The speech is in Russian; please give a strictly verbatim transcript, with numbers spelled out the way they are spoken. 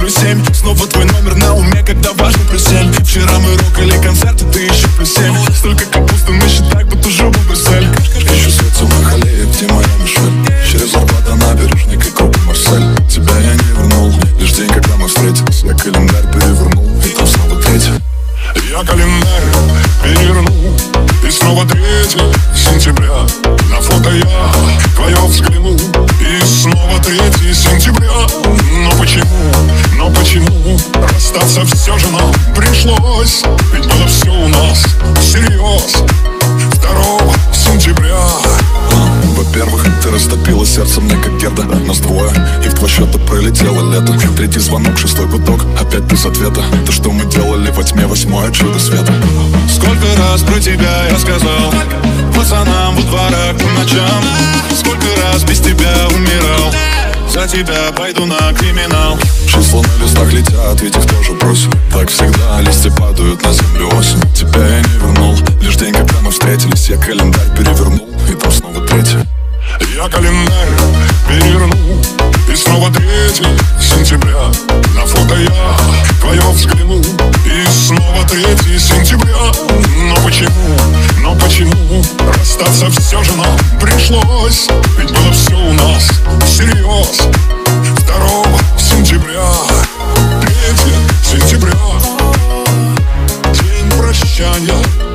плюс семь. Снова твой номер на уме, когда важно плюс семь. Вчера мы рокали концерты, ты еще плюс семь. Столько капусты на счетах, будто жопа Брюссель. Ищу свет в самой аллее, где моя Мишель. Через Арбат набережной, как группа Марсель. Тебя я не вернул, лишь день, когда мы встретились. Я календарь перевернул, и там снова третий. Я календарь перевернул, и снова третье сентября. На фото я твое взглянул, и снова третье сентября. Но почему, но почему расстаться все же нам пришлось? Ведь было все у нас всерьез. Второго сентября. Во-первых, ты растопила сердце мне как Герда. Нас двое, и в два счета пролетело лето. Третий звонок, шестой гудок, опять без ответа. То, что мы делали во тьме, восьмое чудо света. Сколько раз про тебя я сказал пацанам во дворах по ночам. Сколько раз без тебя умирал. За тебя пойду на криминал. Числа на листах летят, ведь их тоже бросим. Так всегда, листья падают на землю осень. Тебя я не вернул, лишь день, когда мы встретились. Я календарь перевернул, и там снова третье. Я календарь перевернул, и снова третье сентября. На фото я твое взглянул, и снова третье сентября. Но почему, но почему расстаться все же нам пришлось? Ведь было все у нас всерьез. Второго сентября, третье сентября, день прощания.